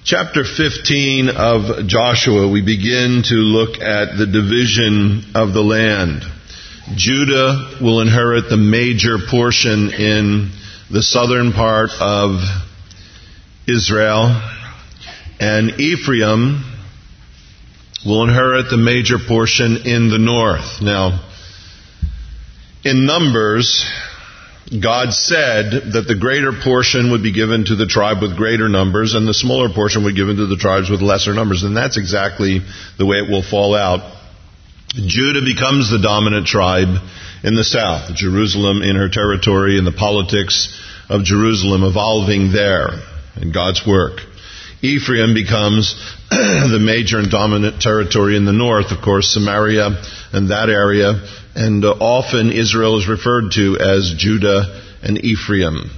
Chapter 15 of Joshua, we begin to look at the division of the land. Judah will inherit the major portion in the southern part of Israel, and Ephraim will inherit the major portion in the north. Now, in Numbers, God said that the greater portion would be given to the tribe with greater numbers and the smaller portion would be given to the tribes with lesser numbers. And that's exactly the way it will fall out. Judah becomes the dominant tribe in the south. Jerusalem in her territory and the politics of Jerusalem evolving there in God's work. Ephraim becomes the major and dominant territory in the north, of course, Samaria and that area. And often Israel is referred to as Judah and Ephraim.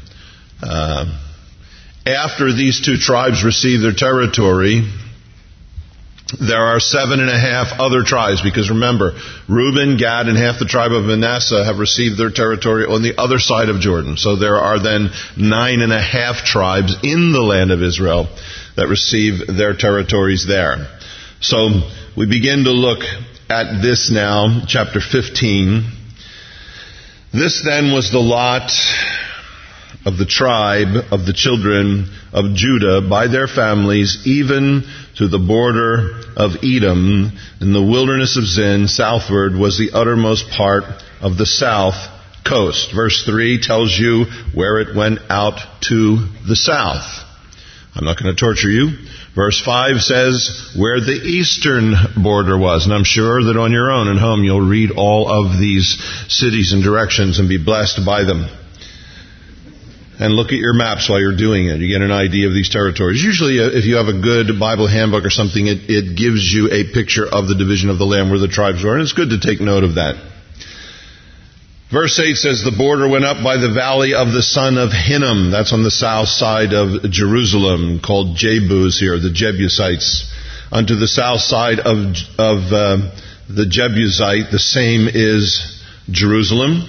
After these two tribes receive their territory, there are 7.5 other tribes, because remember, Reuben, Gad, and half the tribe of Manasseh have received their territory on the other side of Jordan. So there are then 9.5 tribes in the land of Israel that receive their territories there. So we begin to look at this now, chapter 15. This then was the lot of the tribe of the children of Judah by their families, even to the border of Edom, in the wilderness of Zin, southward was the uttermost part of the south coast. Verse 3 tells you where it went out to the south. I'm not going to torture you. Verse 5 says where the eastern border was. And I'm sure that on your own at home you'll read all of these cities and directions and be blessed by them. And look at your maps while you're doing it. You get an idea of these territories. Usually if you have a good Bible handbook or something, it gives you a picture of the division of the land where the tribes were. And it's good to take note of that. Verse 8 says, the border went up by the valley of the son of Hinnom. That's on the south side of Jerusalem, called Jebus here, the Jebusites. Unto the south side of the Jebusite, the same is Jerusalem.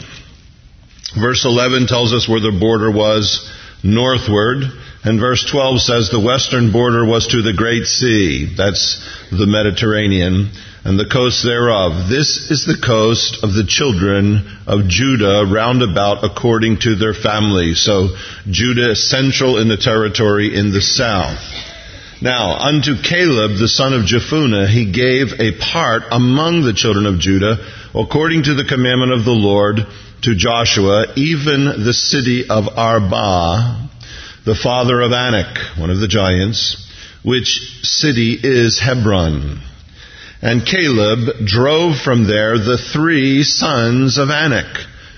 Verse 11 tells us where the border was northward. And verse 12 says the western border was to the great sea. That's the Mediterranean. And the coast thereof. This is the coast of the children of Judah round about according to their families. So Judah is central in the territory in the south. Now, unto Caleb, the son of Jephunneh, he gave a part among the children of Judah, according to the commandment of the Lord, to Joshua, even the city of Arba, the father of Anak, one of the giants, which city is Hebron. And Caleb drove from there the 3 sons of Anak,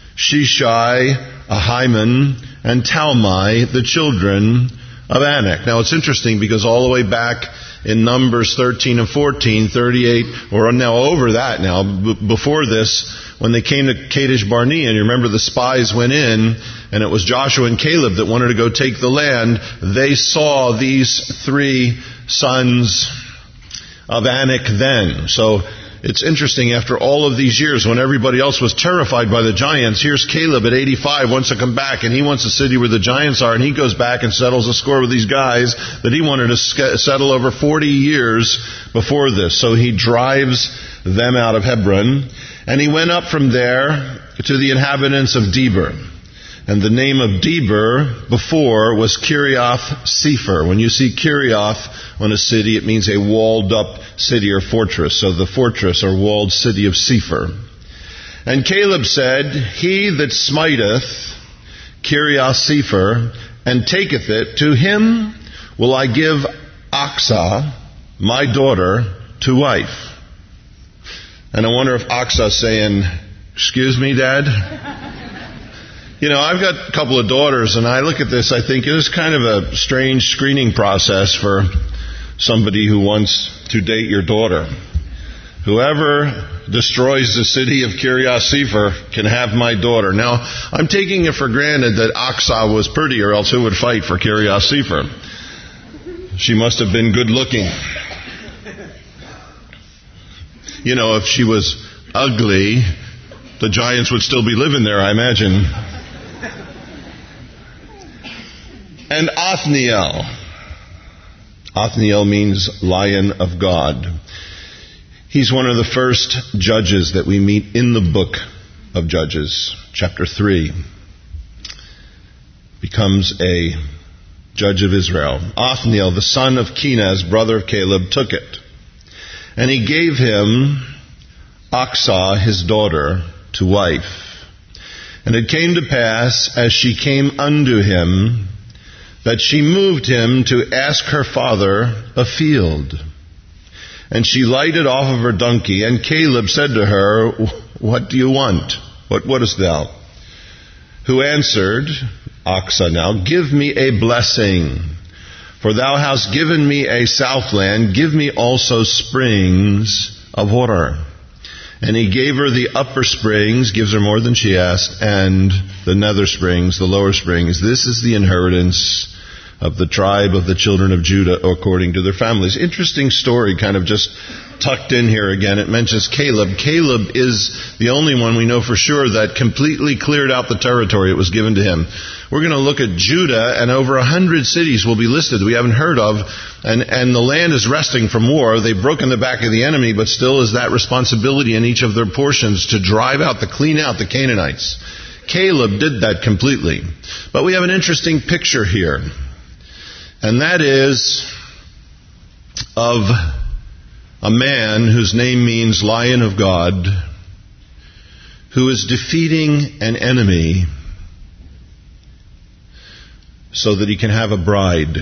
Sheshai, Ahiman, and Talmai, the children of Anak. Now it's interesting because all the way back in Numbers 13 and 14, 38, or now over that now, before this, when they came to Kadesh Barnea, and you remember the spies went in, and it was Joshua and Caleb that wanted to go take the land, they saw these 3 sons of Anak then. So it's interesting, after all of these years, when everybody else was terrified by the giants, here's Caleb at 85, wants to come back, and he wants a city where the giants are, and he goes back and settles a score with these guys that he wanted to settle over 40 years before this. So he drives them out of Hebron, and he went up from there to the inhabitants of Debir. And the name of Debir before was Kiriath Sefer. When you see Kiriath on a city, it means a walled up city or fortress. So the fortress or walled city of Sefer. And Caleb said, he that smiteth Kiriath Sefer and taketh it, to him will I give Aksah, my daughter, to wife. And I wonder if Aksah's saying, excuse me, Dad? You know, I've got a couple of daughters, and I look at this, I think it was kind of a strange screening process for somebody who wants to date your daughter. Whoever destroys the city of Kiriath Sefer can have my daughter. Now, I'm taking it for granted that Aksah was pretty, or else who would fight for Kiriath Sefer? She must have been good looking. You know, if she was ugly, the giants would still be living there, I imagine. And Othniel. Othniel means Lion of God. He's one of the first judges that we meet in the book of Judges, chapter 3. Becomes a judge of Israel. Othniel, the son of Kenaz, brother of Caleb, took it. And he gave him Achsah, his daughter, to wife. And it came to pass, as she came unto him, that she moved him to ask her father a field. And she lighted off of her donkey, and Caleb said to her, What do you want? What wouldest thou? Who answered, Achsah now, Give me a blessing, for thou hast given me a southland, give me also springs of water. And he gave her the upper springs, gives her more than she asked, and the nether springs, the lower springs. This is the inheritance of the tribe of the children of Judah according to their families. Interesting story, kind of just tucked in here again. It mentions Caleb. Caleb is the only one we know for sure that completely cleared out the territory it was given to him. We're going to look at Judah, and over 100 cities will be listed we haven't heard of, and the land is resting from war. They've broken the back of the enemy, but still is that responsibility in each of their portions to drive out, to clean out the Canaanites. Caleb did that completely. But we have an interesting picture here, and that is of a man whose name means Lion of God, who is defeating an enemy so that he can have a bride.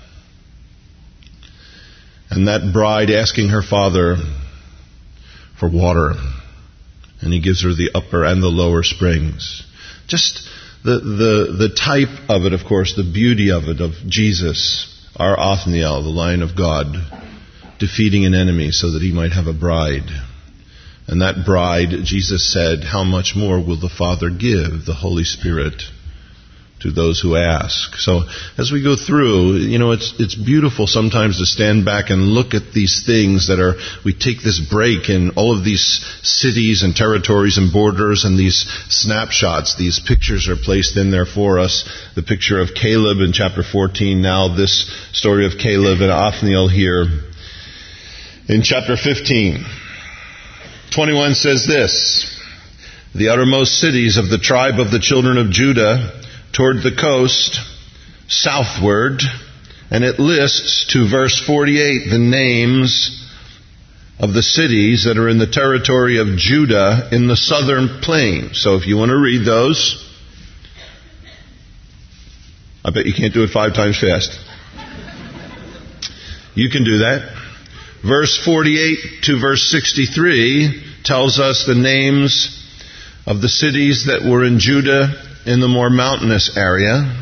And that bride asking her father for water. And he gives her the upper and the lower springs. Just the type of it, of course, the beauty of it, of Jesus, our Othniel, the Lion of God, defeating an enemy so that he might have a bride. And that bride, Jesus said, how much more will the Father give, the Holy Spirit, to those who ask? So as we go through, it's beautiful sometimes to stand back and look at these things that are, we take this break in all of these cities and territories and borders, and these snapshots, these pictures are placed in there for us. The picture of Caleb in chapter 14, now this story of Caleb and Othniel here in chapter 15. 21 says this, the uttermost cities of the tribe of the children of Judah toward the coast, southward, and it lists to verse 48 the names of the cities that are in the territory of Judah in the southern plain. So if you want to read those, I bet you can't do it 5 times fast. You can do that. Verse 48 to verse 63 tells us the names of the cities that were in Judah in the more mountainous area.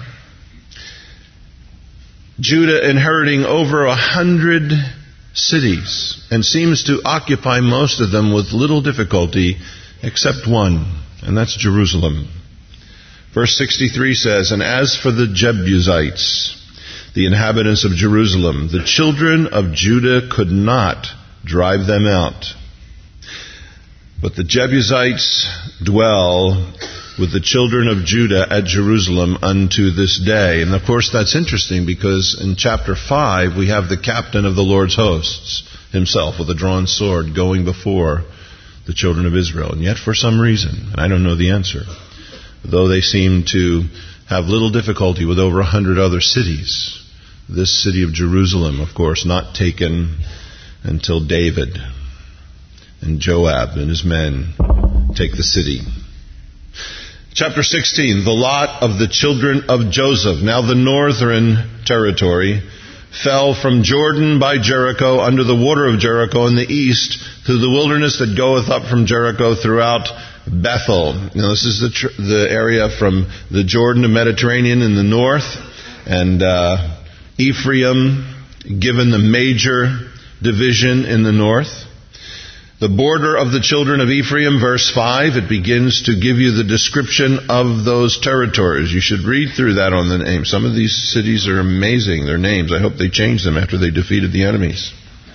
Judah inheriting over 100 cities, and seems to occupy most of them with little difficulty, except one, and that's Jerusalem. Verse 63 says, And as for the Jebusites, the inhabitants of Jerusalem, the children of Judah could not drive them out. But the Jebusites dwell with the children of Judah at Jerusalem unto this day. And of course that's interesting because in chapter 5 we have the captain of the Lord's hosts himself with a drawn sword going before the children of Israel. And yet for some reason, and I don't know the answer, though they seem to have little difficulty with over 100 other cities, this city of Jerusalem, of course, not taken until David and Joab and his men take the city. Chapter 16, the lot of the children of Joseph. Now the northern territory fell from Jordan by Jericho under the water of Jericho in the east through the wilderness that goeth up from Jericho throughout Bethel. Now this is the area from the Jordan to Mediterranean in the north, and Ephraim given the major division in the north. The border of the children of Ephraim, verse 5, it begins to give you the description of those territories. You should read through that on the name. Some of these cities are amazing, their names. I hope they changed them after they defeated the enemies.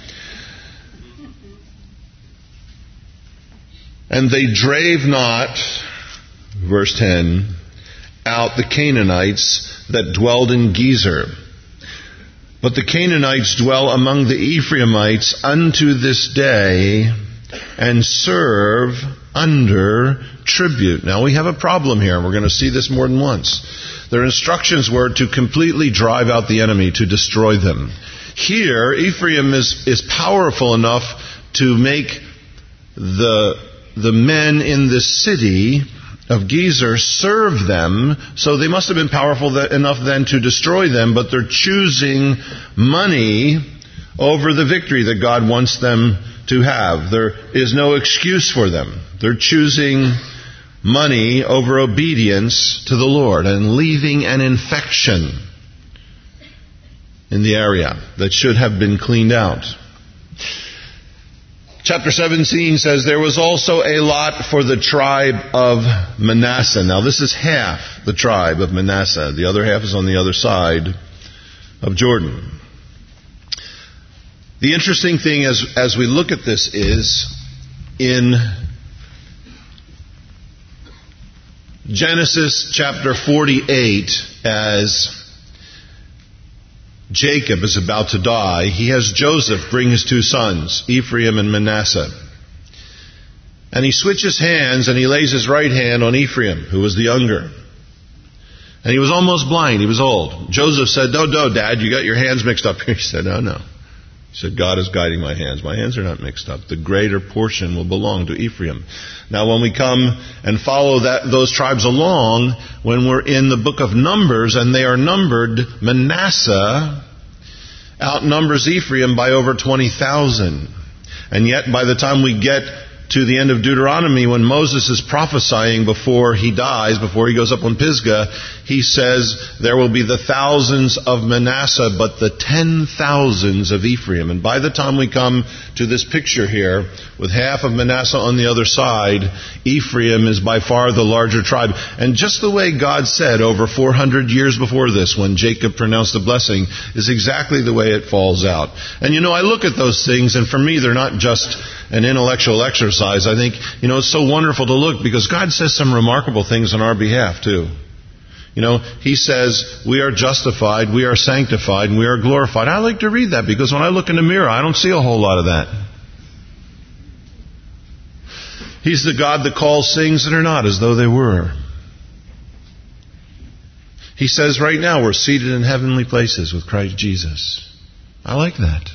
And they drave not, verse 10, out the Canaanites that dwelled in Gezer. But the Canaanites dwell among the Ephraimites unto this day and serve under tribute. Now we have a problem here, and we're going to see this more than once. Their instructions were to completely drive out the enemy, to destroy them. Here, Ephraim is powerful enough to make the men in the city of Gezer serve them, so they must have been powerful enough then to destroy them, but they're choosing money over the victory that God wants them to have. There is no excuse for them. They're choosing money over obedience to the Lord and leaving an infection in the area that should have been cleaned out. Chapter 17 says, there was also a lot for the tribe of Manasseh. Now this is half the tribe of Manasseh. The other half is on the other side of Jordan. The interesting thing as we look at this is, in Genesis chapter 48, as Jacob is about to die, he has Joseph bring his two sons, Ephraim and Manasseh. And he switches hands and he lays his right hand on Ephraim, who was the younger. And he was almost blind. He was old. Joseph said, no, Dad, you got your hands mixed up here. He said, no. He said, God is guiding my hands. My hands are not mixed up. The greater portion will belong to Ephraim. Now when we come and follow those tribes along, when we're in the book of Numbers and they are numbered, Manasseh outnumbers Ephraim by over 20,000. And yet by the time we get to the end of Deuteronomy, when Moses is prophesying before he dies, before he goes up on Pisgah, he says there will be the thousands of Manasseh, but the 10,000s of Ephraim. And by the time we come to this picture here, with half of Manasseh on the other side, Ephraim is by far the larger tribe. And just the way God said over 400 years before this, when Jacob pronounced the blessing, is exactly the way it falls out. And I look at those things, and for me, they're not just an intellectual exercise. I think, it's so wonderful to look, because God says some remarkable things on our behalf, too. He says, we are justified, we are sanctified, and we are glorified. I like to read that, because when I look in the mirror, I don't see a whole lot of that. He's the God that calls things that are not as though they were. He says right now we're seated in heavenly places with Christ Jesus. I like that.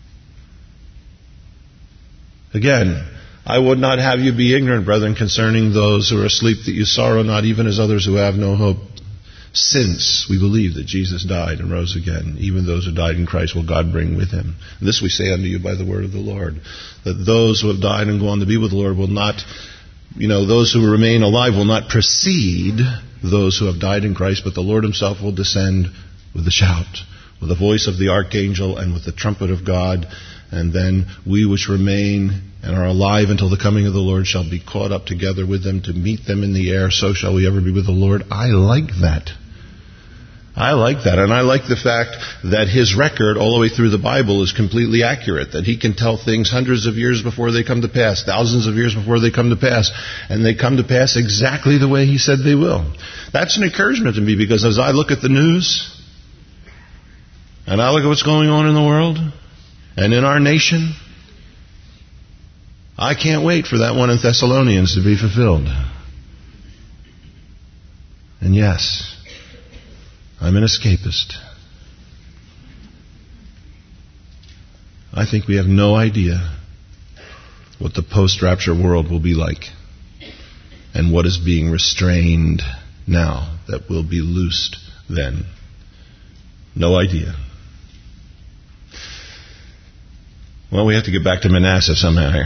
Again, I would not have you be ignorant, brethren, concerning those who are asleep, that you sorrow not, even as others who have no hope. Since we believe that Jesus died and rose again, even those who died in Christ will God bring with him. And this we say unto you by the word of the Lord, that those who have died and gone to be with the Lord will not, those who remain alive will not precede those who have died in Christ, but the Lord himself will descend with a shout, with the voice of the archangel, and with the trumpet of God. And then we which remain and are alive until the coming of the Lord shall be caught up together with them to meet them in the air. So shall we ever be with the Lord. I like that. I like that. And I like the fact that his record all the way through the Bible is completely accurate. That he can tell things hundreds of years before they come to pass, thousands of years before they come to pass. And they come to pass exactly the way he said they will. That's an encouragement to me, because as I look at the news, and I look at what's going on in the world, and in our nation, I can't wait for that one in Thessalonians to be fulfilled. And yes, I'm an escapist. I think we have no idea what the post-rapture world will be like, and what is being restrained now that will be loosed then. No idea. Well, we have to get back to Manasseh somehow here.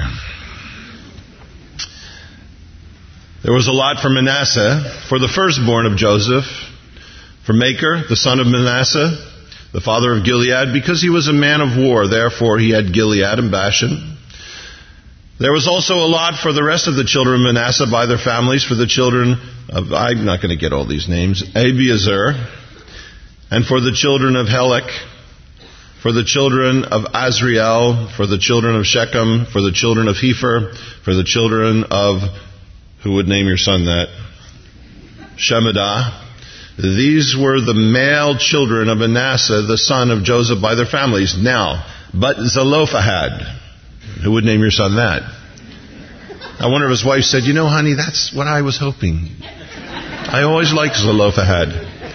There was a lot for Manasseh, for the firstborn of Joseph, for Machir, the son of Manasseh, the father of Gilead, because he was a man of war. Therefore he had Gilead and Bashan. There was also a lot for the rest of the children of Manasseh by their families, for the children of, I'm not going to get all these names, Abiezer, and for the children of Helek, for the children of Azriel, for the children of Shechem, for the children of Hepher, for the children of, who would name your son that? Shemidah, These were the male children of Manasseh, the son of Joseph, by their families. Now, but Zelophehad, who would name your son that? I wonder if his wife said, honey, that's what I was hoping. I always liked Zelophehad.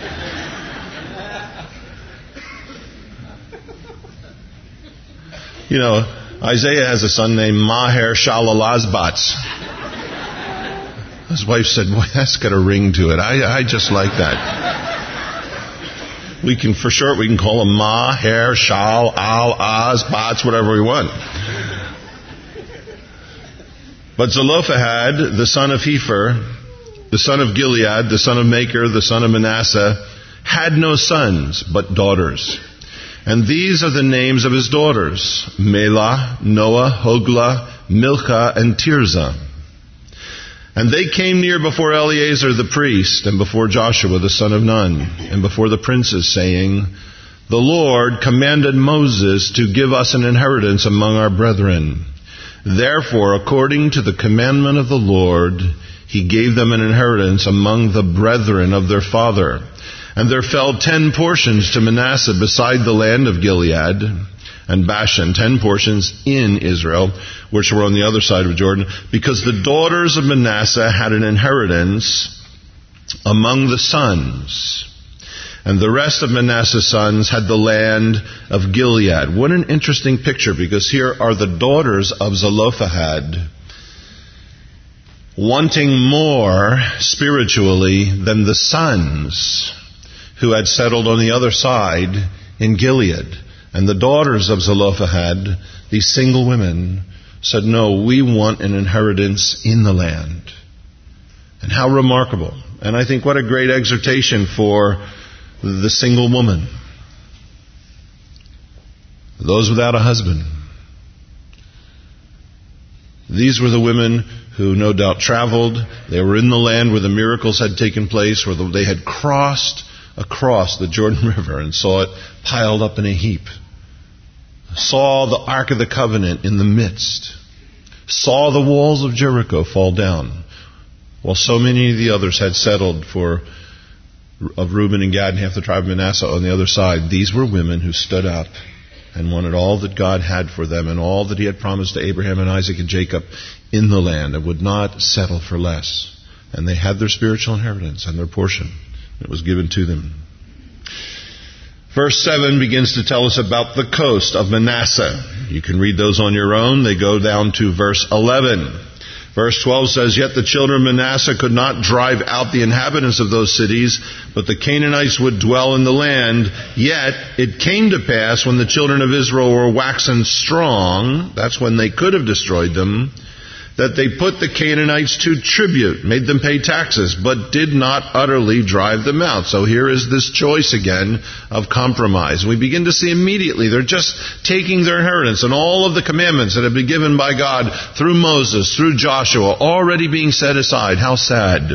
Isaiah has a son named Maher-shalal-az-batz. His wife said, boy, that's got a ring to it. I just like that. We can call him Maher-shalal-az-batz, whatever we want. But Zelophehad, the son of Hepher, the son of Gilead, the son of Machir, the son of Manasseh, had no sons, but daughters. And these are the names of his daughters: Melah, Noah, Hoglah, Milcah, and Tirzah. And they came near before Eleazar the priest, and before Joshua the son of Nun, and before the princes, saying, The Lord commanded Moses to give us an inheritance among our brethren. Therefore, according to the commandment of the Lord, he gave them an inheritance among the brethren of their father. And there fell 10 portions to Manasseh beside the land of Gilead and Bashan, 10 portions in Israel, which were on the other side of Jordan, because the daughters of Manasseh had an inheritance among the sons. And the rest of Manasseh's sons had the land of Gilead. What an interesting picture, because here are the daughters of Zelophehad wanting more spiritually than the sons who had settled on the other side in Gilead. And the daughters of Zelophehad, these single women, said, no, we want an inheritance in the land. And how remarkable. And I think what a great exhortation for the single woman. Those without a husband. These were the women who no doubt traveled. They were in the land where the miracles had taken place, where they had crossed across the Jordan River and saw it piled up in a heap. Saw the Ark of the Covenant in the midst. Saw the walls of Jericho fall down, while so many of the others had settled of Reuben and Gad and half the tribe of Manasseh on the other side. These were women who stood up and wanted all that God had for them and all that he had promised to Abraham and Isaac and Jacob in the land, and would not settle for less. And they had their spiritual inheritance and their portion. It was given to them. Verse 7 begins to tell us about the coast of Manasseh. You can read those on your own. They go down to verse 11. Verse 12 says, Yet the children of Manasseh could not drive out the inhabitants of those cities, but the Canaanites would dwell in the land. Yet it came to pass, when the children of Israel were waxen strong, that's when they could have destroyed them, that they put the Canaanites to tribute, made them pay taxes, but did not utterly drive them out. So here is this choice again of compromise. We begin to see immediately they're just taking their inheritance and all of the commandments that have been given by God through Moses, through Joshua, already being set aside. How sad.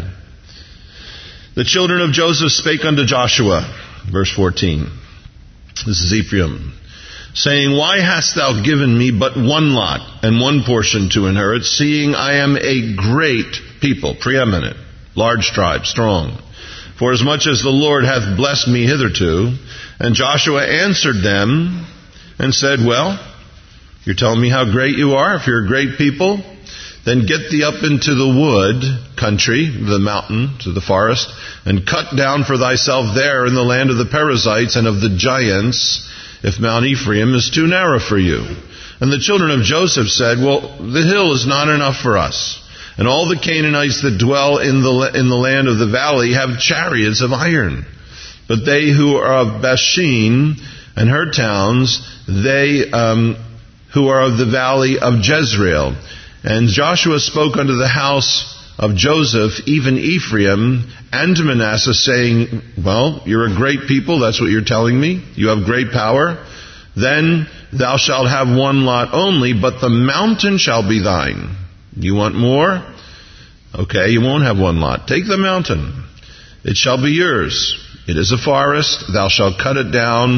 The children of Joseph spake unto Joshua, verse 14. This is Ephraim, saying, Why hast thou given me but one lot and one portion to inherit, seeing I am a great people, preeminent, large tribe, strong? For as much as the Lord hath blessed me hitherto. And Joshua answered them and said, Well, you're telling me how great you are. If you're a great people, then get thee up into the wood country, the mountain, to the forest, and cut down for thyself there in the land of the Perizzites and of the giants, if Mount Ephraim is too narrow for you. And the children of Joseph said, Well, the hill is not enough for us. And all the Canaanites that dwell in the land of the valley have chariots of iron. But they who are of Bashan and her towns, they who are of the valley of Jezreel. And Joshua spoke unto the house of Joseph, even Ephraim, and to Manasseh, saying, Well, you're a great people, that's what you're telling me. You have great power. Then thou shalt have one lot only, but the mountain shall be thine. You want more? Okay, you won't have one lot. Take the mountain. It shall be yours. It is a forest. Thou shalt cut it down,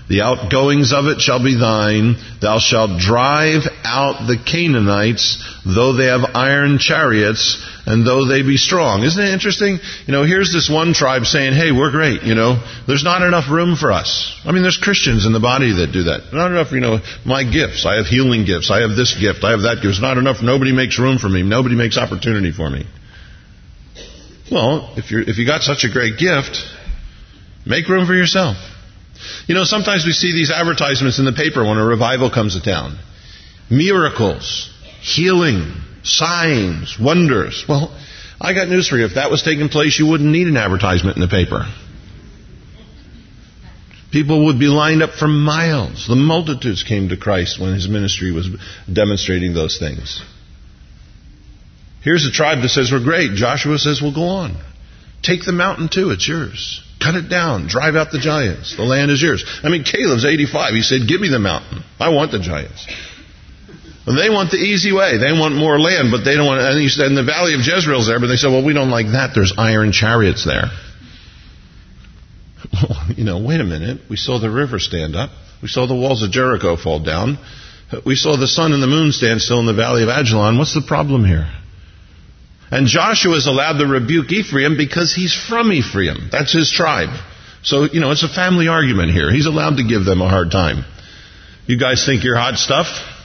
The outgoings of it shall be thine. Thou shalt drive out the Canaanites, though they have iron chariots, and though they be strong. Isn't it interesting? Here's this one tribe saying, hey, we're great, There's not enough room for us. I mean, there's Christians in the body that do that. Not enough, my gifts. I have healing gifts. I have this gift. I have that gift. It's not enough. Nobody makes room for me. Nobody makes opportunity for me. Well, if you got such a great gift, make room for yourself. Sometimes we see these advertisements in the paper when a revival comes to town. Miracles, healing, signs, wonders. Well, I got news for you. If that was taking place, you wouldn't need an advertisement in the paper. People would be lined up for miles. The multitudes came to Christ when his ministry was demonstrating those things. Here's a tribe that says, we're great. Joshua says, well, go on. Take the mountain too. It's yours. Cut it down. Drive out the giants. The land is yours. I mean, Caleb's 85. He said, give me the mountain. I want the giants. And they want the easy way. They want more land, but they don't want... And he said, and the valley of Jezreel's there, but they said, well, we don't like that. There's iron chariots there. Well, wait a minute. We saw the river stand up. We saw the walls of Jericho fall down. We saw the sun and the moon stand still in the valley of Ajalon. What's the problem here? And Joshua is allowed to rebuke Ephraim because he's from Ephraim. That's his tribe. So, it's a family argument here. He's allowed to give them a hard time. You guys think you're hot stuff?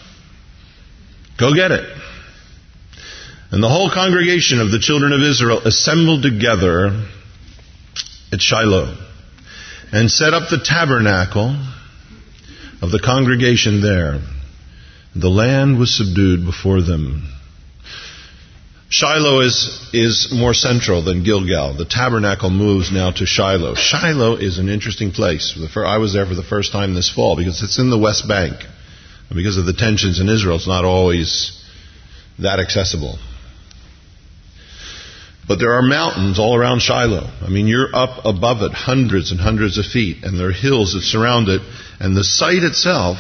Go get it. And the whole congregation of the children of Israel assembled together at Shiloh and set up the tabernacle of the congregation there. The land was subdued before them. Shiloh is more central than Gilgal. The tabernacle moves now to Shiloh. Shiloh is an interesting place. I was there for the first time this fall because it's in the West Bank. And because of the tensions in Israel, it's not always that accessible. But there are mountains all around Shiloh. I mean, you're up above it hundreds and hundreds of feet, and there are hills that surround it. And the site itself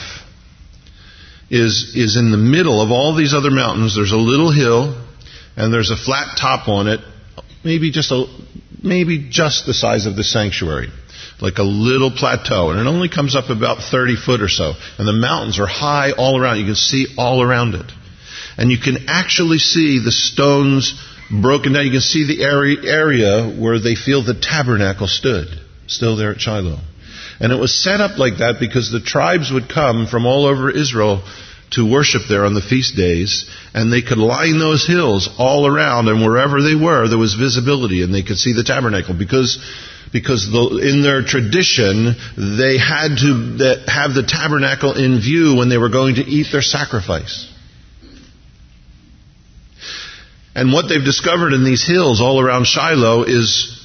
is in the middle of all these other mountains. There's a little hill, and there's a flat top on it, maybe just the size of the sanctuary, like a little plateau, and it only comes up about 30 foot or so. And the mountains are high all around. You can see all around it, and you can actually see the stones broken down. You can see the area where they feel the tabernacle stood, still there at Shiloh. And it was set up like that because the tribes would come from all over Israel to worship there on the feast days, and they could line those hills all around, and wherever they were, there was visibility, and they could see the tabernacle. Because in their tradition, they had to have the tabernacle in view when they were going to eat their sacrifice. And what they've discovered in these hills all around Shiloh is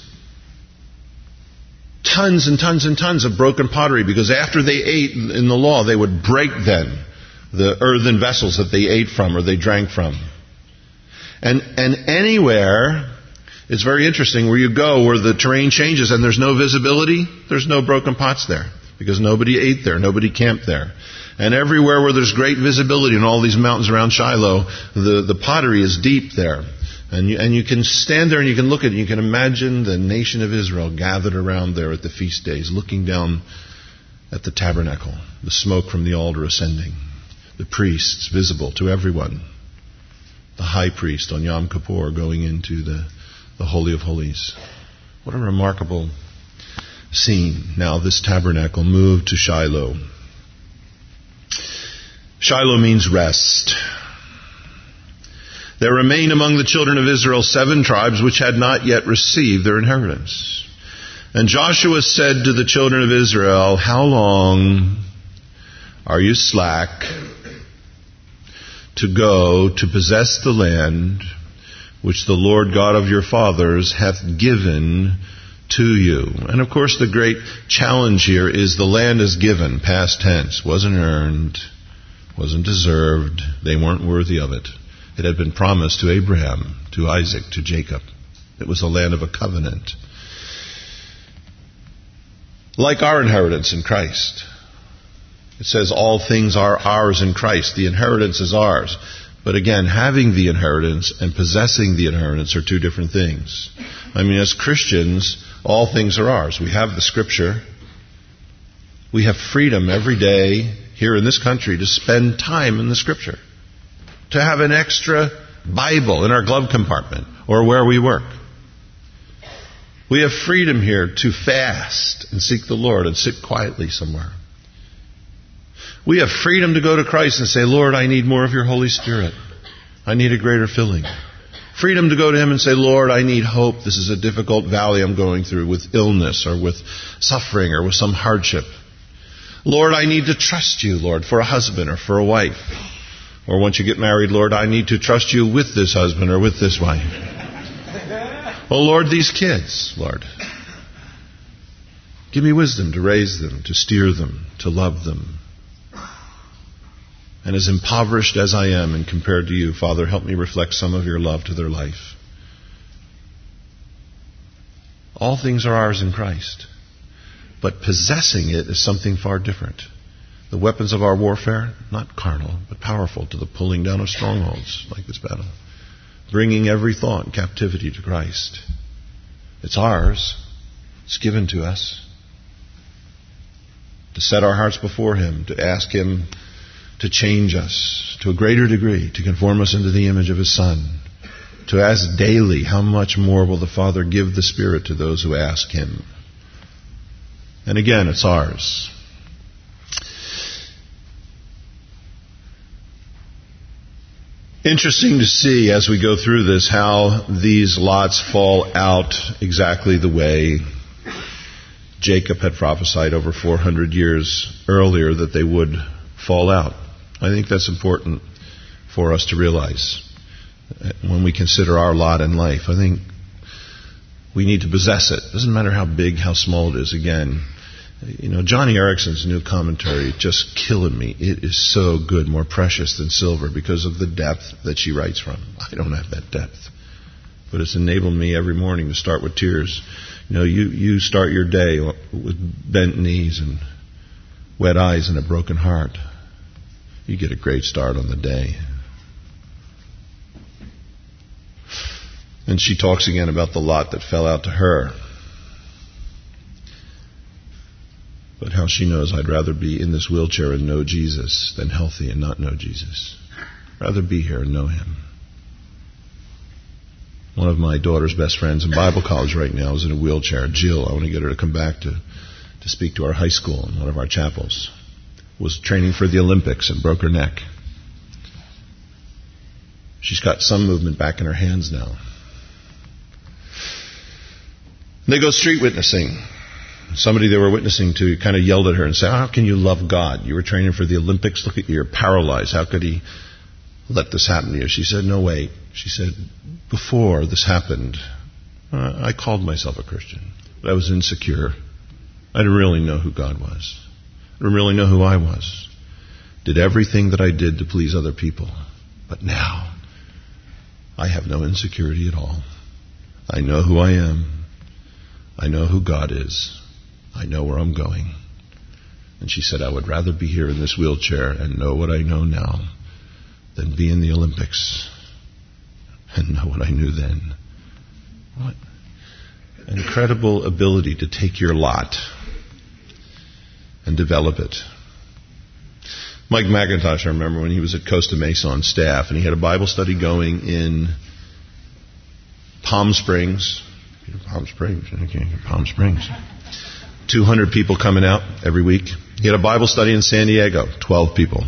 tons and tons and tons of broken pottery, because after they ate in the law, they would break then the earthen vessels that they ate from or they drank from. And anywhere, it's very interesting, where you go where the terrain changes and there's no visibility, there's no broken pots there, because nobody ate there, nobody camped there. And everywhere where there's great visibility in all these mountains around Shiloh, the pottery is deep there. And you can stand there and you can look at it, and you can imagine the nation of Israel gathered around there at the feast days, looking down at the tabernacle, the smoke from the altar ascending, the priests visible to everyone, the high priest on Yom Kippur going into the Holy of Holies. What a remarkable scene. Now this tabernacle moved to Shiloh. Shiloh means rest. There remained among the children of Israel 7 tribes which had not yet received their inheritance. And Joshua said to the children of Israel, how long are you slack to go to possess the land which the Lord God of your fathers hath given to you? And of course the great challenge here is the land is given, past tense, wasn't earned, wasn't deserved, they weren't worthy of it. It had been promised to Abraham, to Isaac, to Jacob. It was the land of a covenant. Like our inheritance in Christ. It says all things are ours in Christ. The inheritance is ours. But again, having the inheritance and possessing the inheritance are two different things. I mean, as Christians, all things are ours. We have the Scripture. We have freedom every day here in this country to spend time in the Scripture, to have an extra Bible in our glove compartment or where we work. We have freedom here to fast and seek the Lord and sit quietly somewhere. We have freedom to go to Christ and say, Lord, I need more of your Holy Spirit. I need a greater filling. Freedom to go to Him and say, Lord, I need hope. This is a difficult valley I'm going through with illness or with suffering or with some hardship. Lord, I need to trust you, Lord, for a husband or for a wife. Or once you get married, Lord, I need to trust you with this husband or with this wife. Oh, Lord, these kids, Lord. Give me wisdom to raise them, to steer them, to love them. And as impoverished as I am and compared to you, Father, help me reflect some of your love to their life. All things are ours in Christ. But possessing it is something far different. The weapons of our warfare, not carnal, but powerful to the pulling down of strongholds like this battle. Bringing every thought in captivity to Christ. It's ours. It's given to us. To set our hearts before Him, to ask Him to change us to a greater degree, to conform us into the image of His Son. To ask daily, how much more will the Father give the Spirit to those who ask Him? And again, it's ours. Interesting to see as we go through this how these lots fall out exactly the way Jacob had prophesied over 400 years earlier that they would fall out. I think that's important for us to realize when we consider our lot in life. I think we need to possess it. It doesn't matter how big, how small it is. Again, Johnny Erickson's new commentary just killing me. It is so good, more precious than silver because of the depth that she writes from. I don't have that depth. But it's enabled me every morning to start with tears. You start your day with bent knees and wet eyes and a broken heart. You get a great start on the day. And she talks again about the lot that fell out to her. But how she knows I'd rather be in this wheelchair and know Jesus than healthy and not know Jesus. Rather be here and know Him. One of my daughter's best friends in Bible college right now is in a wheelchair. Jill, I want to get her to come back to speak to our high school in one of our chapels. Was training for the Olympics and broke her neck. She's got some movement back in her hands now. They go street witnessing. Somebody they were witnessing to kind of yelled at her and said, how can you love God? You were training for the Olympics. Look at you, you're paralyzed. How could He let this happen to you? She said, no, wait. She said, before this happened, I called myself a Christian, but I was insecure. I didn't really know who God was. I didn't really know who I was. Did everything that I did to please other people. But now, I have no insecurity at all. I know who I am. I know who God is. I know where I'm going. And she said, I would rather be here in this wheelchair and know what I know now than be in the Olympics and know what I knew then. What an incredible ability to take your lot and develop it. Mike McIntosh, I remember when he was at Costa Mesa on staff, and he had a Bible study going in Palm Springs. Palm Springs. 200 people coming out every week. He had a Bible study in San Diego, 12 people.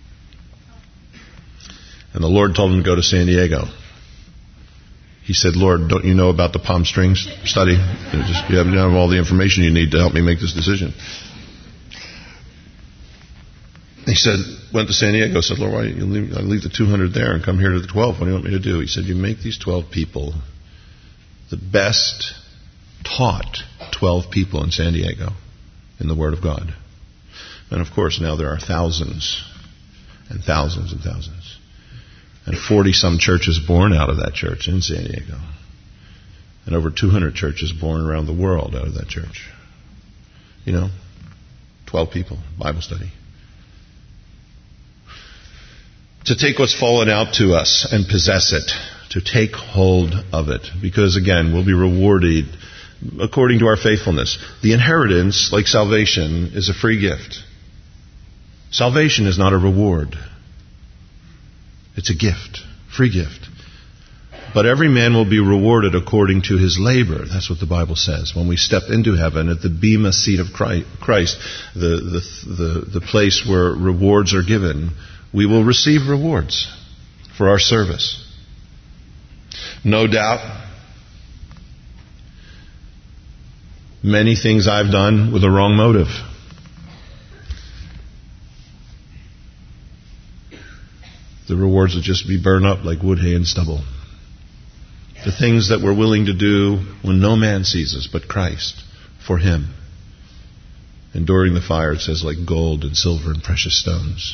And the Lord told him to go to San Diego. He said, Lord, don't you know about the Palm Springs study? You haven't have all the information you need to help me make this decision. He said, went to San Diego, said, Lord, why don't you leave the 200 there and come here to the 12? What do you want me to do? He said, you make these 12 people the best taught 12 people in San Diego in the Word of God. And of course, now there are thousands and thousands and thousands. And 40-some churches born out of that church in San Diego. And over 200 churches born around the world out of that church. 12 people, Bible study. To take what's fallen out to us and possess it. To take hold of it. Because again, we'll be rewarded according to our faithfulness. The inheritance, like salvation, is a free gift. Salvation is not a reward. It's a gift, free gift. But every man will be rewarded according to his labor. That's what the Bible says. When we step into heaven at the bema seat of Christ, the place where rewards are given, we will receive rewards for our service. No doubt, many things I've done with a wrong motive. The rewards will just be burned up like wood, hay, and stubble. The things that we're willing to do when no man sees us but Christ, for Him. Enduring the fire, it says, like gold and silver and precious stones.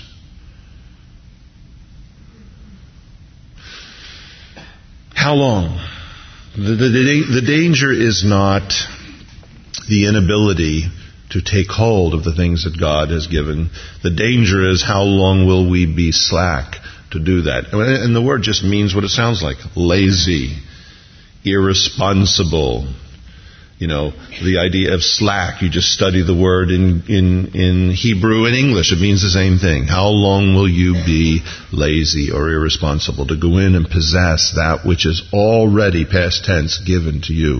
How long? The danger is not the inability to take hold of the things that God has given. The danger is how long will we be slack to do that. And the word just means what it sounds like. Lazy, irresponsible. You know, the idea of slack, you just study the word in Hebrew and English. It means the same thing. How long will you be lazy or irresponsible to go in and possess that which is already past tense given to you?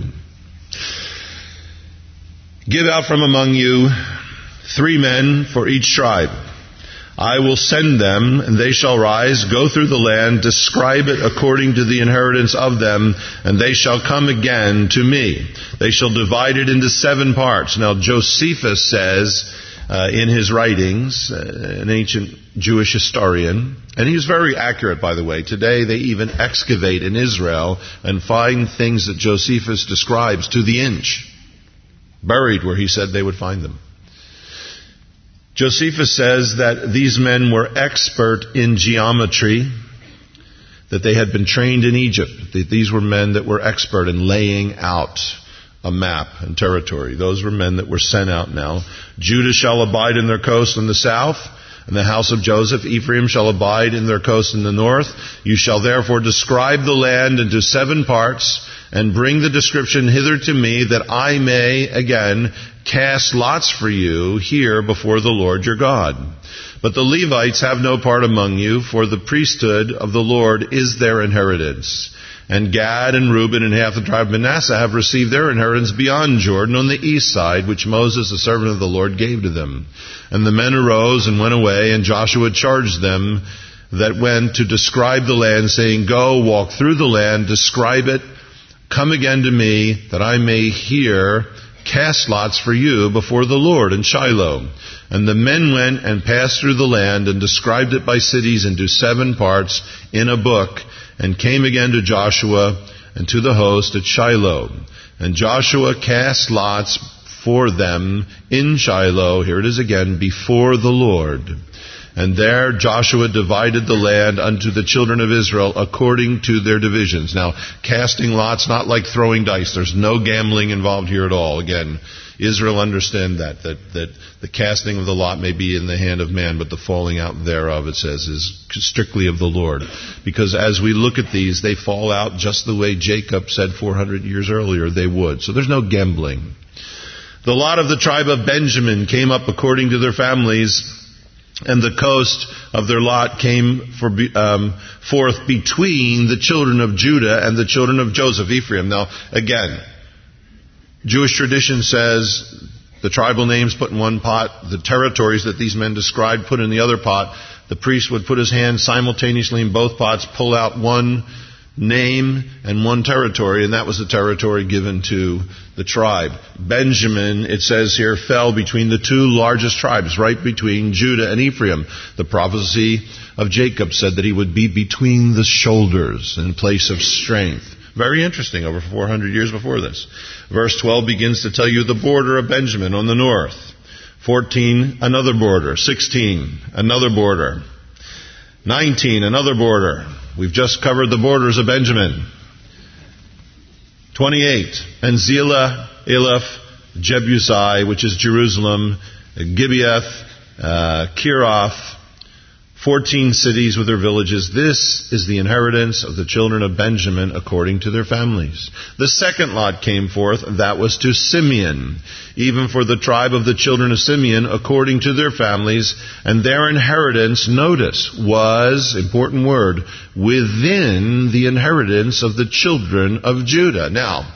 Give out from among you 3 men for each tribe. I will send them, and they shall rise, go through the land, describe it according to the inheritance of them, and they shall come again to me. They shall divide it into 7 parts. Now, Josephus says in his writings, an ancient Jewish historian, and he's very accurate, by the way. Today, they even excavate in Israel and find things that Josephus describes to the inch, buried where he said they would find them. Josephus says that these men were expert in geometry, that they had been trained in Egypt. These were men that were expert in laying out a map and territory. Those were men that were sent out now. Judah shall abide in their coast in the south, and the house of Joseph, Ephraim, shall abide in their coast in the north. You shall therefore describe the land into 7 parts, and bring the description hither to me, that I may, again, cast lots for you here before the Lord your God. But the Levites have no part among you, for the priesthood of the Lord is their inheritance. And Gad and Reuben and half the tribe of Manasseh have received their inheritance beyond Jordan on the east side, which Moses, the servant of the Lord, gave to them. And the men arose and went away, and Joshua charged them that went to describe the land, saying, Go, walk through the land, describe it, come again to me, that I may here cast lots for you before the Lord in Shiloh. And the men went and passed through the land and described it by cities into 7 parts in a book, and came again to Joshua and to the host at Shiloh. And Joshua cast lots for them in Shiloh, here it is again, before the Lord. And there Joshua divided the land unto the children of Israel according to their divisions. Now, casting lots, not like throwing dice. There's no gambling involved here at all. Again, Israel understand that the casting of the lot may be in the hand of man, but the falling out thereof, it says, is strictly of the Lord. Because as we look at these, they fall out just the way Jacob said 400 years earlier they would. So there's no gambling. The lot of the tribe of Benjamin came up according to their families, and the coast of their lot came forth between the children of Judah and the children of Joseph, Ephraim. Now, again, Jewish tradition says the tribal names put in one pot, the territories that these men described put in the other pot. The priest would put his hand simultaneously in both pots, pull out one name and one territory, and that was the territory given to the tribe. Benjamin, it says here, fell between the 2 largest tribes, right between Judah and Ephraim. The prophecy of Jacob said that he would be between the shoulders in place of strength. Very interesting, over 400 years before this. Verse 12 begins to tell you the border of Benjamin on the north. 14, another border. 16, another border. 19, another border. We've just covered the borders of Benjamin. 28, and Zelah, Eleph, Jebusi, which is Jerusalem, Gibeath, Kirath, 14 cities with their villages. This is the inheritance of the children of Benjamin according to their families. The second lot came forth, that was to Simeon, even for the tribe of the children of Simeon according to their families, and their inheritance, notice, was, important word, within the inheritance of the children of Judah. Now,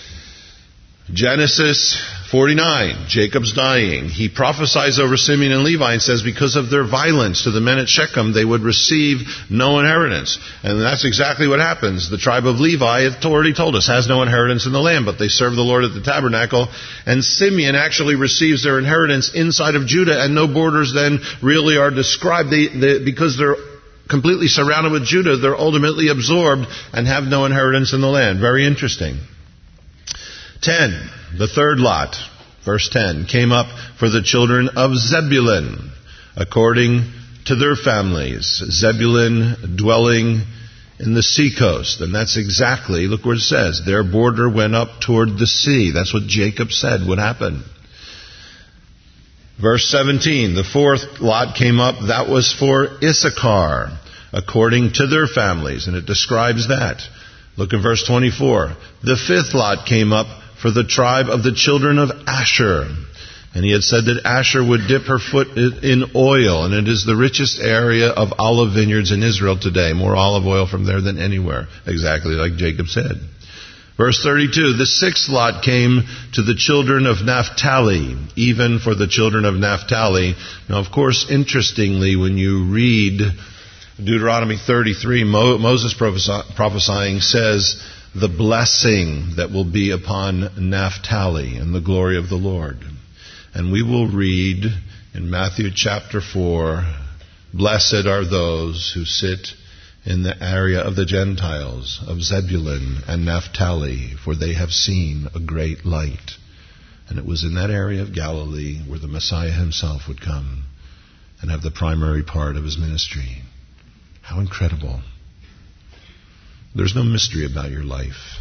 Genesis 49, Jacob's dying. He prophesies over Simeon and Levi and says because of their violence to the men at Shechem, they would receive no inheritance. And that's exactly what happens. The tribe of Levi, it's already told us, has no inheritance in the land, but they serve the Lord at the tabernacle. And Simeon actually receives their inheritance inside of Judah, and no borders then really are described. Because they're completely surrounded with Judah, they're ultimately absorbed and have no inheritance in the land. Very interesting. 10, the third lot, verse 10, came up for the children of Zebulun, according to their families. Zebulun dwelling in the seacoast. And that's exactly, look where it says, their border went up toward the sea. That's what Jacob said would happen. Verse 17, the fourth lot came up, that was for Issachar, according to their families. And it describes that. Look in verse 24. The fifth lot came up for the tribe of the children of Asher. And he had said that Asher would dip her foot in oil, and it is the richest area of olive vineyards in Israel today. More olive oil from there than anywhere. Exactly like Jacob said. Verse 32, the sixth lot came to the children of Naphtali, even for the children of Naphtali. Now, of course, interestingly, when you read Deuteronomy 33, Moses prophesying says, the blessing that will be upon Naphtali and the glory of the Lord. And we will read in Matthew chapter 4, blessed are those who sit in the area of the Gentiles, of Zebulun and Naphtali, for they have seen a great light. And it was in that area of Galilee where the Messiah himself would come and have the primary part of his ministry. How incredible. There's no mystery about your life.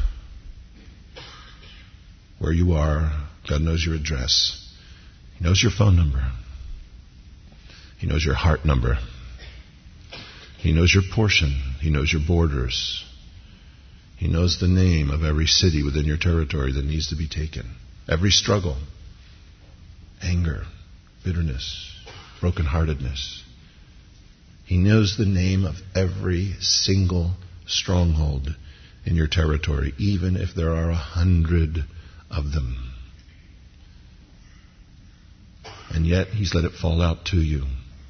Where you are, God knows your address. He knows your phone number. He knows your heart number. He knows your portion. He knows your borders. He knows the name of every city within your territory that needs to be taken. Every struggle, anger, bitterness, brokenheartedness. He knows the name of every single stronghold in your territory, even if there are 100 of them. And yet, he's let it fall out to you.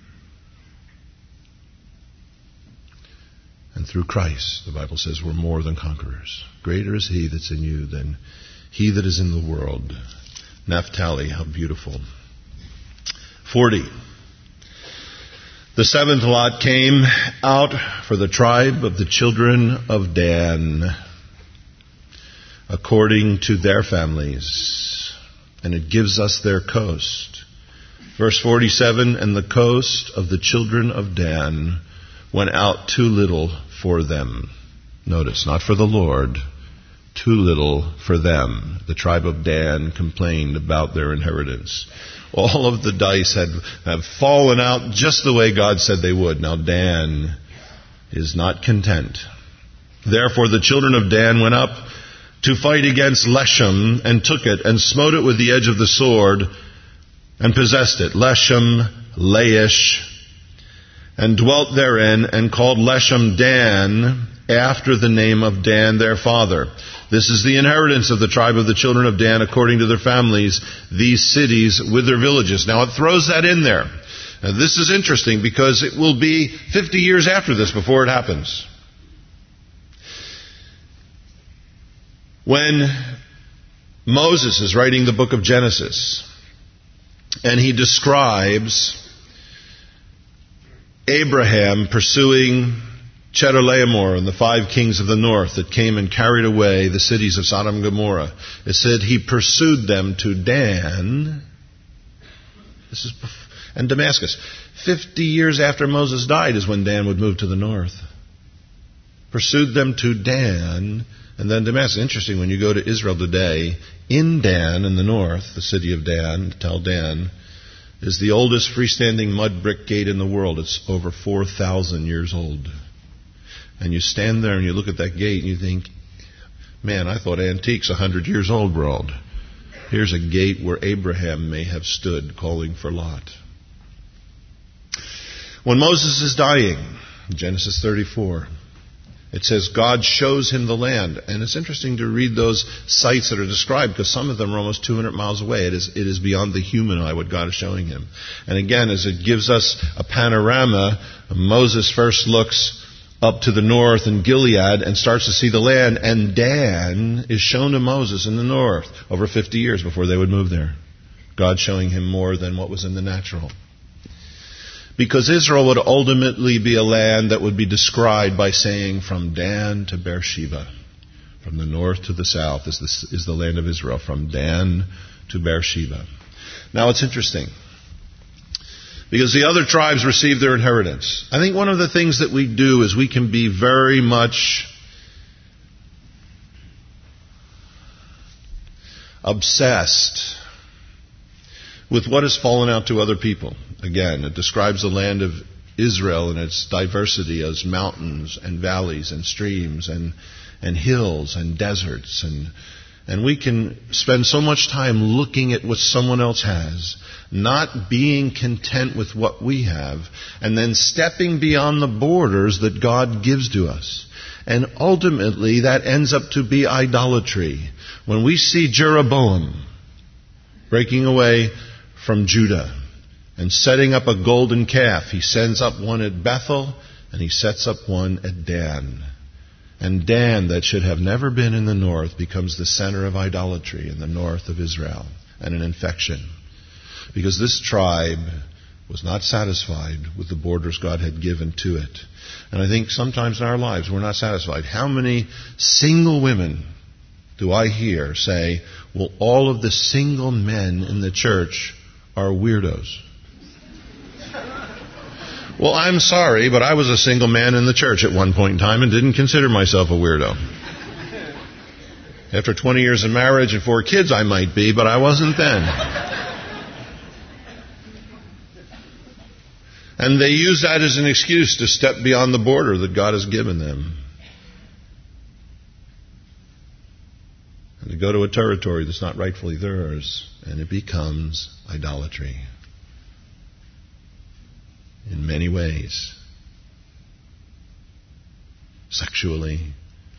And through Christ, the Bible says, we're more than conquerors. Greater is he that's in you than he that is in the world. Naphtali, how beautiful. 40. The seventh lot came out for the tribe of the children of Dan, according to their families. And it gives us their coast. Verse 47, and the coast of the children of Dan went out too little for them. Notice, not for the Lord, too little for them. The tribe of Dan complained about their inheritance. All of the dice have fallen out just the way God said they would. Now Dan is not content. Therefore the children of Dan went up to fight against Leshem and took it and smote it with the edge of the sword and possessed it. Leshem, Laish, and dwelt therein and called Leshem Dan after the name of Dan their father. This is the inheritance of the tribe of the children of Dan according to their families, these cities with their villages. Now it throws that in there. Now this is interesting because it will be 50 years after this before it happens. When Moses is writing the book of Genesis and he describes Abraham pursuing Chedorlaomer and the 5 kings of the north that came and carried away the cities of Sodom and Gomorrah. It said he pursued them to Dan and Damascus. 50 years after Moses died is when Dan would move to the north. Pursued them to Dan and then Damascus. Interesting, when you go to Israel today, in Dan in the north, the city of Dan, Tel Dan, is the oldest freestanding mud brick gate in the world. It's over 4,000 years old. And you stand there and you look at that gate and you think, man, I thought antiques 100 years old were old. Here's a gate where Abraham may have stood calling for Lot. When Moses is dying, Genesis 34, it says God shows him the land. And it's interesting to read those sites that are described because some of them are almost 200 miles away. It is beyond the human eye what God is showing him. And again, as it gives us a panorama, Moses first looks up to the north in Gilead and starts to see the land. And Dan is shown to Moses in the north over 50 years before they would move there. God showing him more than what was in the natural. Because Israel would ultimately be a land that would be described by saying from Dan to Beersheba. From the north to the south is the land of Israel. From Dan to Beersheba. Now it's interesting. Because the other tribes receive their inheritance. I think one of the things that we do is we can be very much obsessed with what has fallen out to other people. Again, it describes the land of Israel and its diversity as mountains and valleys and streams and hills and deserts. And we can spend so much time looking at what someone else has, not being content with what we have, and then stepping beyond the borders that God gives to us. And ultimately, that ends up to be idolatry. When we see Jeroboam breaking away from Judah and setting up a golden calf, he sends up one at Bethel and he sets up one at Dan. And Dan, that should have never been in the north, becomes the center of idolatry in the north of Israel and an infection. Because this tribe was not satisfied with the borders God had given to it. And I think sometimes in our lives we're not satisfied. How many single women do I hear say, well, all of the single men in the church are weirdos? Well, I'm sorry, but I was a single man in the church at one point in time and didn't consider myself a weirdo. After 20 years of marriage and 4 kids, I might be, but I wasn't then. And they use that as an excuse to step beyond the border that God has given them. And to go to a territory that's not rightfully theirs, and it becomes idolatry. In many ways. Sexually,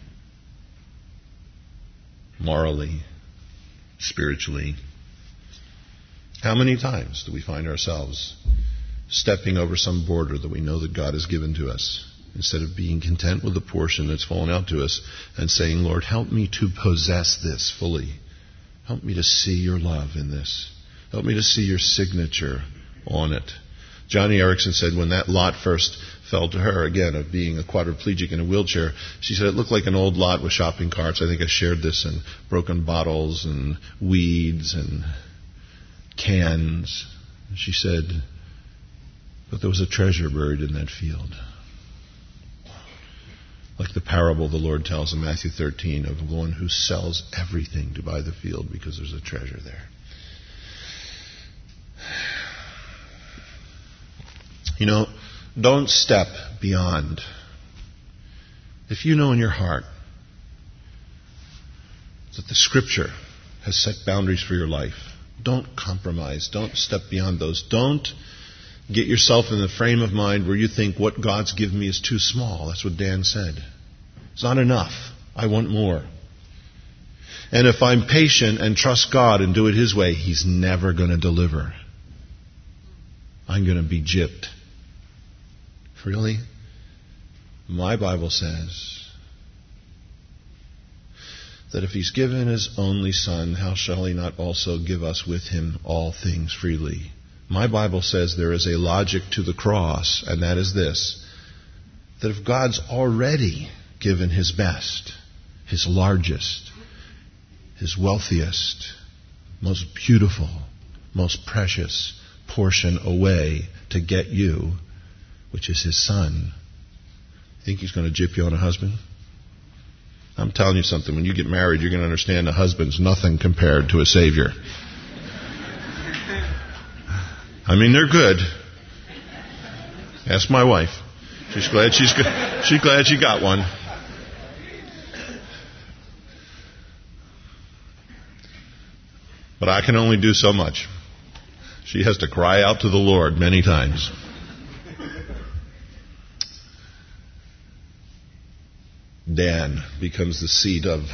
morally, spiritually. How many times do we find ourselves stepping over some border that we know that God has given to us, instead of being content with the portion that's fallen out to us and saying, Lord, help me to possess this fully. Help me to see your love in this. Help me to see your signature on it. Johnny Erickson said when that lot first fell to her, again, of being a quadriplegic in a wheelchair, she said it looked like an old lot with shopping carts. I think I shared this, and broken bottles and weeds and cans. And she said, but there was a treasure buried in that field. Like the parable the Lord tells in Matthew 13 of the one who sells everything to buy the field because there's a treasure there. You know, don't step beyond. If you know in your heart that the Scripture has set boundaries for your life, don't compromise. Don't step beyond those. Don't get yourself in the frame of mind where you think what God's given me is too small. That's what Dan said. It's not enough. I want more. And if I'm patient and trust God and do it His way, He's never going to deliver. I'm going to be gypped. Really? My Bible says that if He's given His only Son, how shall He not also give us with Him all things freely? My Bible says there is a logic to the cross, and that is this, that if God's already given His best, His largest, His wealthiest, most beautiful, most precious portion away to get you, which is His Son, think He's going to gyp you on a husband? I'm telling you something. When you get married, you're going to understand a husband's nothing compared to a Savior. I mean, they're good. Ask my wife. She's glad she got one. But I can only do so much. She has to cry out to the Lord many times. Dan becomes the seat of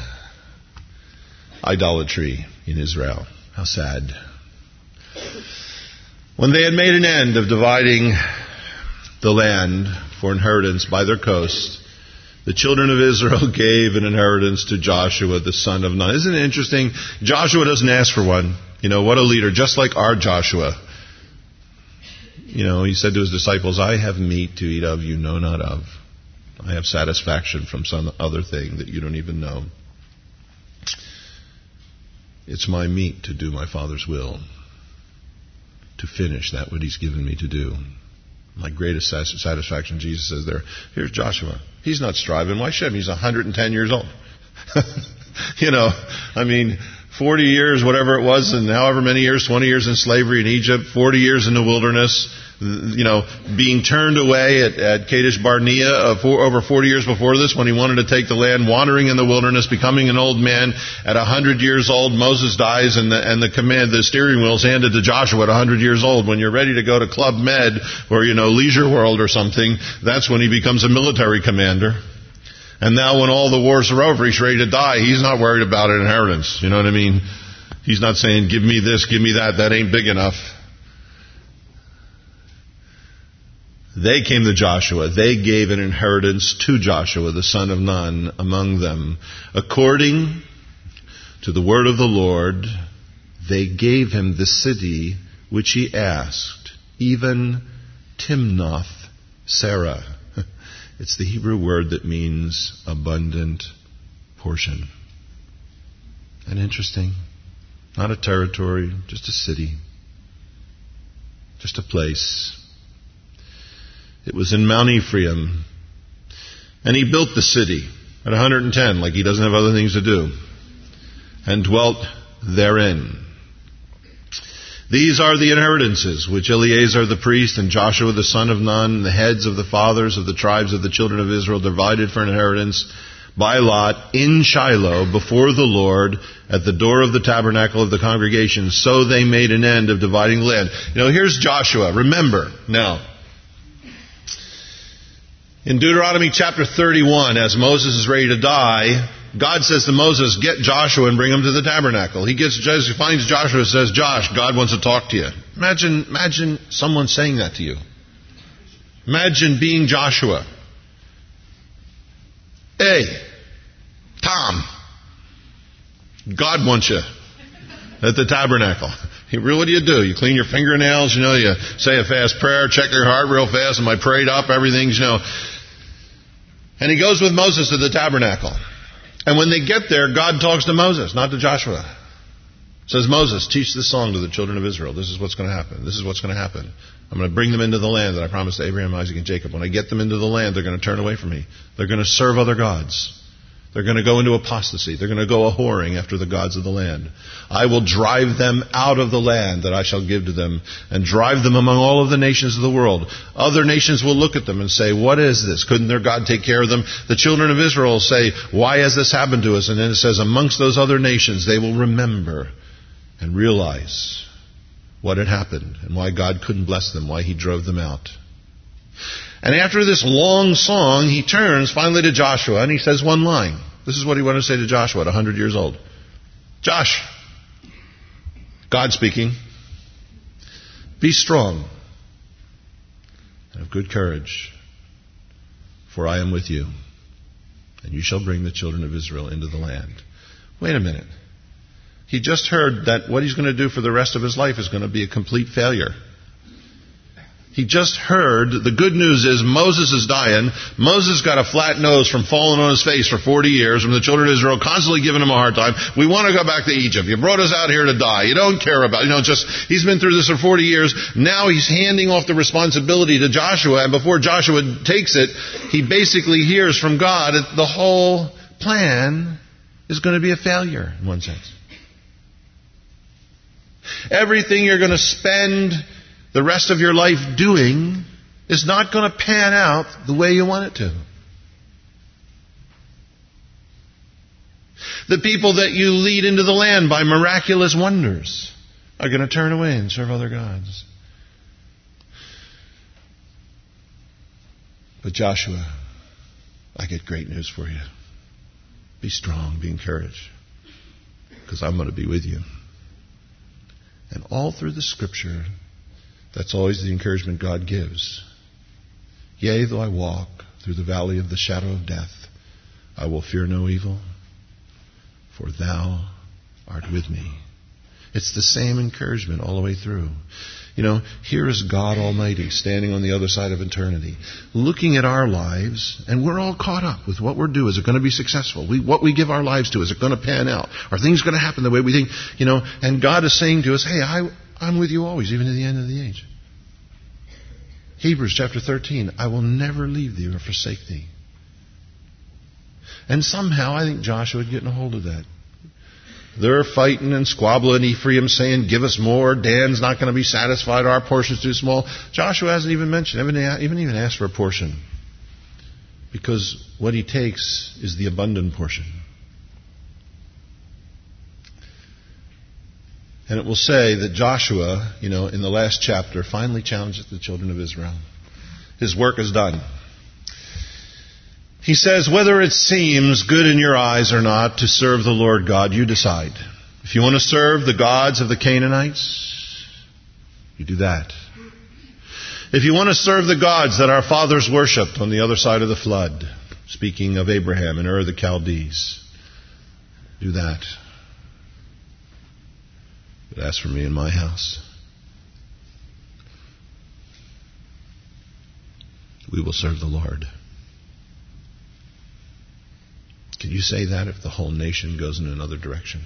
idolatry in Israel. How sad. When they had made an end of dividing the land for inheritance by their coast, the children of Israel gave an inheritance to Joshua, the son of Nun. Isn't it interesting? Joshua doesn't ask for one. You know, what a leader, just like our Joshua. You know, he said to his disciples, I have meat to eat of you know not of. I have satisfaction from some other thing that you don't even know. It's my meat to do my Father's will, to finish that what He's given me to do. My greatest satisfaction, Jesus says there. Here's Joshua. He's not striving. Why should he? He's 110 years old. You know, I mean, 40 years, whatever it was, and however many years, 20 years in slavery in Egypt, 40 years in the wilderness, you know, being turned away at Kadesh Barnea over 40 years before this when he wanted to take the land, wandering in the wilderness, becoming an old man. At 100 years old, Moses dies, and the steering wheel's handed to Joshua at 100 years old. When you're ready to go to Club Med or, you know, Leisure World or something, that's when he becomes a military commander. And now when all the wars are over, he's ready to die. He's not worried about an inheritance. You know what I mean? He's not saying, give me this, give me that. That ain't big enough. They came to Joshua. They gave an inheritance to Joshua, the son of Nun, among them. According to the word of the Lord, they gave him the city which he asked, even Timnath Serah. It's the Hebrew word that means abundant portion. And interesting. Not a territory, just a city. Just a place. It was in Mount Ephraim. And he built the city at 110, like he doesn't have other things to do, and dwelt therein. These are the inheritances which Eleazar the priest and Joshua the son of Nun, the heads of the fathers of the tribes of the children of Israel, divided for an inheritance by lot in Shiloh before the Lord at the door of the tabernacle of the congregation. So they made an end of dividing land. You know, here's Joshua. Remember, now, in Deuteronomy chapter 31, as Moses is ready to die, God says to Moses, get Joshua and bring him to the tabernacle. He finds Joshua and says, Josh, God wants to talk to you. Imagine someone saying that to you. Imagine being Joshua. Hey, Tom, God wants you at the tabernacle. What do? You clean your fingernails, you know, you say a fast prayer, check your heart real fast, am I prayed up, everything's, you know. And he goes with Moses to the tabernacle. And when they get there, God talks to Moses, not to Joshua. Says, Moses, teach this song to the children of Israel. This is what's going to happen. This is what's going to happen. I'm going to bring them into the land that I promised to Abraham, Isaac, and Jacob. When I get them into the land, they're going to turn away from me. They're going to serve other gods. They're going to go into apostasy. They're going to go a-whoring after the gods of the land. I will drive them out of the land that I shall give to them and drive them among all of the nations of the world. Other nations will look at them and say, what is this? Couldn't their God take care of them? The children of Israel will say, why has this happened to us? And then it says, amongst those other nations, they will remember and realize what had happened and why God couldn't bless them, why He drove them out. And after this long song, he turns finally to Joshua and he says one line. This is what he wanted to say to Joshua at 100 years old. Josh, God speaking, be strong and of good courage, for I am with you, and you shall bring the children of Israel into the land. Wait a minute. He just heard that what he's going to do for the rest of his life is going to be a complete failure. He just heard, the good news is Moses is dying. Moses got a flat nose from falling on his face for 40 years from the children of Israel, constantly giving him a hard time. We want to go back to Egypt. You brought us out here to die. You don't care about, he's been through this for 40 years. Now he's handing off the responsibility to Joshua, and before Joshua takes it, he basically hears from God that the whole plan is going to be a failure, in one sense. Everything you're going to spend the rest of your life doing is not going to pan out the way you want it to. The people that you lead into the land by miraculous wonders are going to turn away and serve other gods. But Joshua, I get great news for you. Be strong, be encouraged, because I'm going to be with you. And all through the Scripture, that's always the encouragement God gives. Yea, though I walk through the valley of the shadow of death, I will fear no evil, for thou art with me. It's the same encouragement all the way through. You know, here is God Almighty standing on the other side of eternity, looking at our lives, and we're all caught up with what we're doing. Is it going to be successful? What we give our lives to, is it going to pan out? Are things going to happen the way we think? You know, and God is saying to us, hey, I'm with you always, even to the end of the age. Hebrews chapter 13, I will never leave thee or forsake thee. And somehow I think Joshua had gotten a hold of that. They're fighting and squabbling. Ephraim saying, give us more. Dan's not going to be satisfied. Our portion's too small. Joshua hasn't even mentioned, haven't even asked for a portion. Because what he takes is the abundant portion. And it will say that Joshua, in the last chapter, finally challenges the children of Israel. His work is done. He says, whether it seems good in your eyes or not to serve the Lord God, you decide. If you want to serve the gods of the Canaanites, you do that. If you want to serve the gods that our fathers worshipped on the other side of the flood, speaking of Abraham and Ur the Chaldees, do that. But as for me and my house, we will serve the Lord. Can you say that if the whole nation goes in another direction?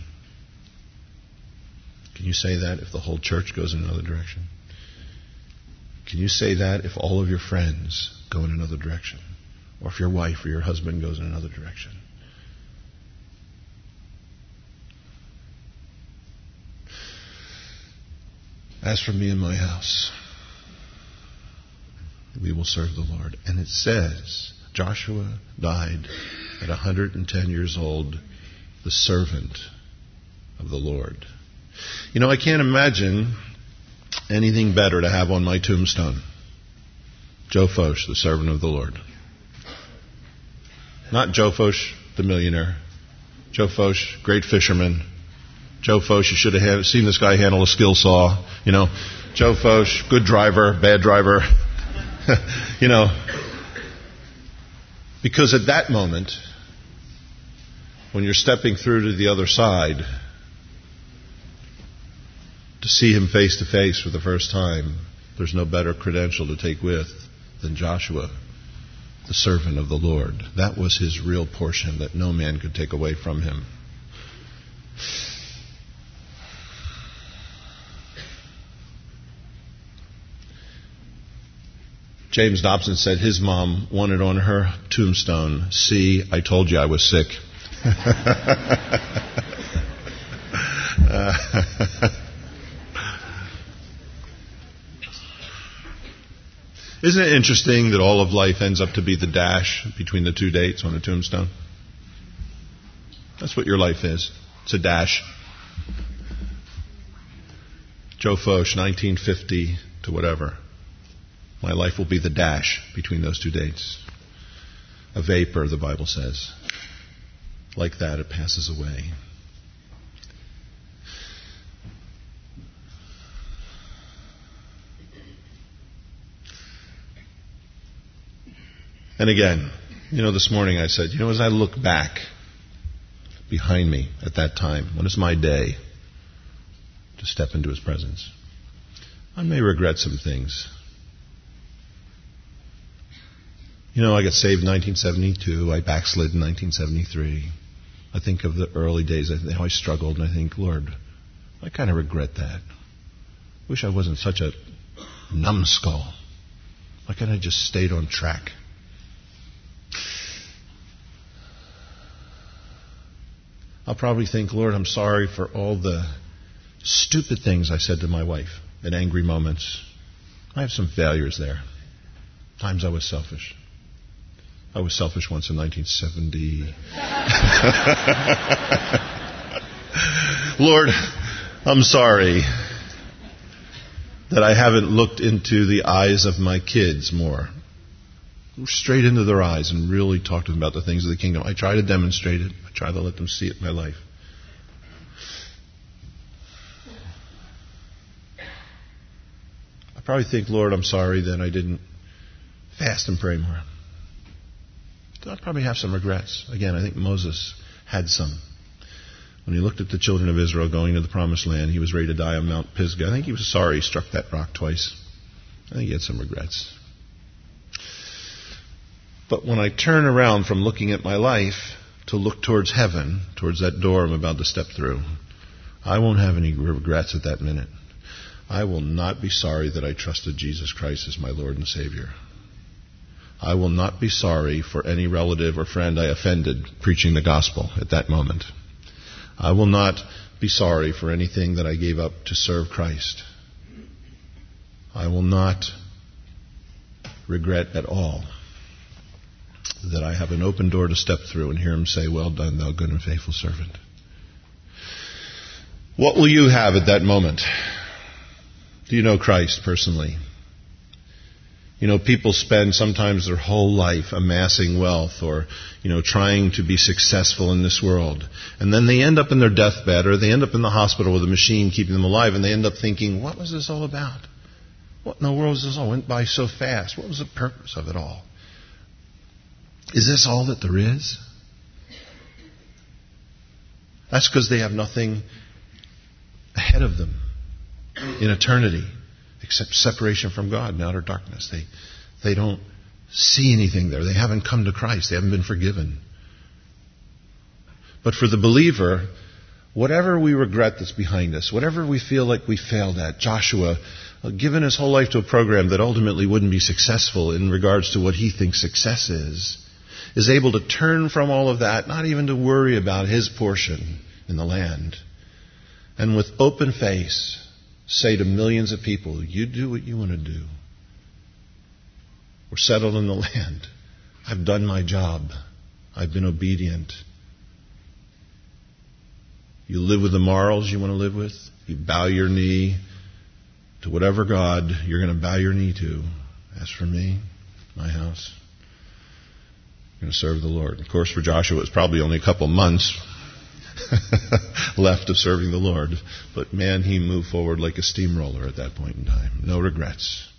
Can you say that if the whole church goes in another direction? Can you say that if all of your friends go in another direction? Or if your wife or your husband goes in another direction? As for me and my house, we will serve the Lord. And it says, Joshua died at 110 years old, the servant of the Lord. I can't imagine anything better to have on my tombstone. Joe Focht, the servant of the Lord. Not Joe Focht, the millionaire. Joe Focht, great fisherman. Joe Focht, you should have seen this guy handle a skill saw. Joe Focht, good driver, bad driver. Because at that moment, when you're stepping through to the other side, to see him face to face for the first time, there's no better credential to take with than Joshua, the servant of the Lord. That was his real portion that no man could take away from him. James Dobson said his mom wanted on her tombstone, "See, I told you I was sick." Isn't it interesting that all of life ends up to be the dash between the two dates on a tombstone? That's what your life is. It's a dash. Joe Focht, 1950 to whatever. My life will be the dash between those two dates. A vapor, the Bible says. Like that, it passes away. And again, this morning I said, as I look back behind me at that time, when it's my day to step into His presence, I may regret some things. I got saved in 1972. I backslid in 1973. I think of the early days, how I struggled, and I think, Lord, I kind of regret that. Wish I wasn't such a numbskull. Why can't I just stayed on track? I'll probably think, Lord, I'm sorry for all the stupid things I said to my wife at angry moments. I have some failures there. Times I was selfish. I was selfish once in 1970. Lord, I'm sorry that I haven't looked into the eyes of my kids more. Straight into their eyes and really talk to them about the things of the kingdom. I try to demonstrate it. I try to let them see it in my life. I probably think, Lord, I'm sorry that I didn't fast and pray more. I probably have some regrets. Again, I think Moses had some. When he looked at the children of Israel going to the promised land, he was ready to die on Mount Pisgah. I think he was sorry he struck that rock twice. I think he had some regrets. But when I turn around from looking at my life to look towards heaven, towards that door I'm about to step through, I won't have any regrets at that minute. I will not be sorry that I trusted Jesus Christ as my Lord and Savior. I will not be sorry for any relative or friend I offended preaching the gospel at that moment. I will not be sorry for anything that I gave up to serve Christ. I will not regret at all that I have an open door to step through and hear Him say, "Well done, thou good and faithful servant." What will you have at that moment? Do you know Christ personally? You know, people spend sometimes their whole life amassing wealth or, trying to be successful in this world. And then they end up in their deathbed or they end up in the hospital with a machine keeping them alive, and they end up thinking, what was this all about? What in the world was this all? It went by so fast. What was the purpose of it all? Is this all that there is? That's because they have nothing ahead of them in eternity except separation from God and outer darkness. They don't see anything there. They haven't come to Christ. They haven't been forgiven. But for the believer, whatever we regret that's behind us, whatever we feel like we failed at, Joshua, given his whole life to a program that ultimately wouldn't be successful in regards to what he thinks success is able to turn from all of that, not even to worry about his portion in the land, and with open face say to millions of people, you do what you want to do. We're settled in the land. I've done my job. I've been obedient. You live with the morals you want to live with. You bow your knee to whatever God you're going to bow your knee to. As for me, my house, I'm going to serve the Lord. Of course, for Joshua, it's probably only a couple months left of serving the Lord. But man, he moved forward like a steamroller at that point in time. No regrets.